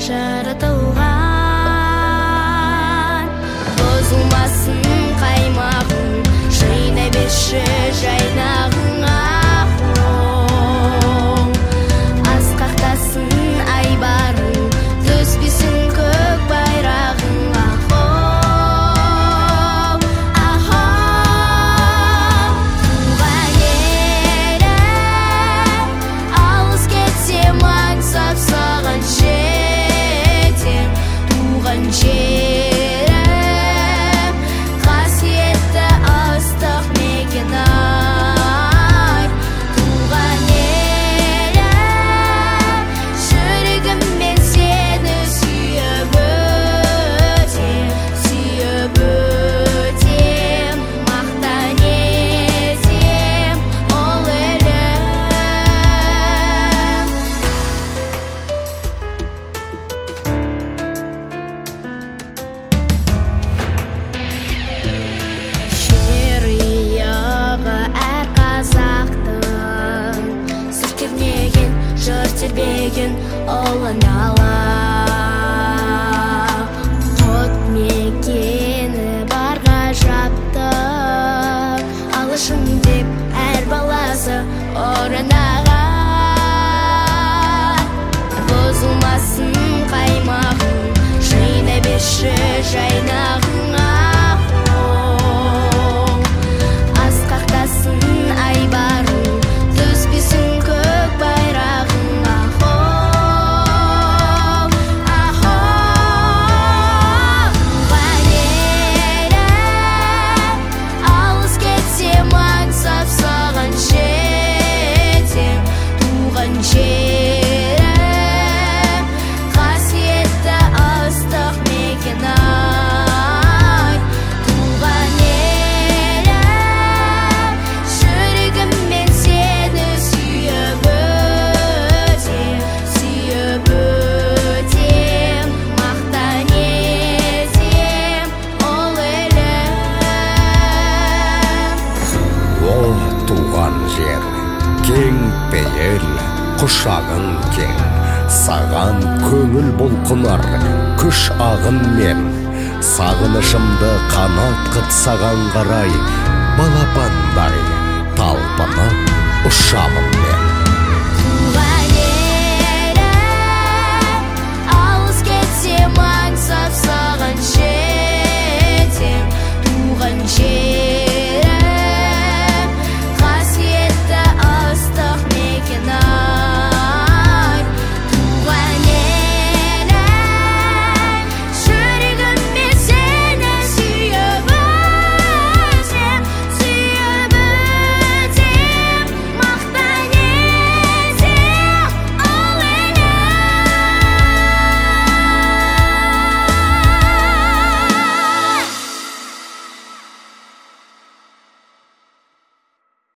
жаратылған. Бұзылмасын қаймағың, жайнай берші жайнағыңа қол. Асқақтасын айбарың, түспесін көк байрағыңа қол. Туған елім, алыс кетсем аңсап саған жетем. Туған жерім, қасиетті ыстық мекен-ай. Туған елім, жүрегіммен сені сүйіп өтем, мақтан етем ол елім. Шериығы әр қазақтың, сыр кернеген, жыр тербеген ұлы нала. Құт мекені бар ғажаптың, алышын деп әр баласы орнаған. Бұзылмасын қаймағың, жайнай берші жайнағыңа қол. Асқақтасын айбарың, түспесін көк байрағыңа қол. Туған елім, алыс кетсем аңсап саған жетем. Туған жерім, қасиетті ыстық мекен-ай. Туған елім, жүрегіммен сені сүйіп өтем, мақтан етем ол елім. О, туған жер, кең пейіл, құшағың кең, саған көңіл бұлқынар, күш ағынмен. Сағынышымды қанат қып саған қарай, балапандай талпынып ұшамын мен.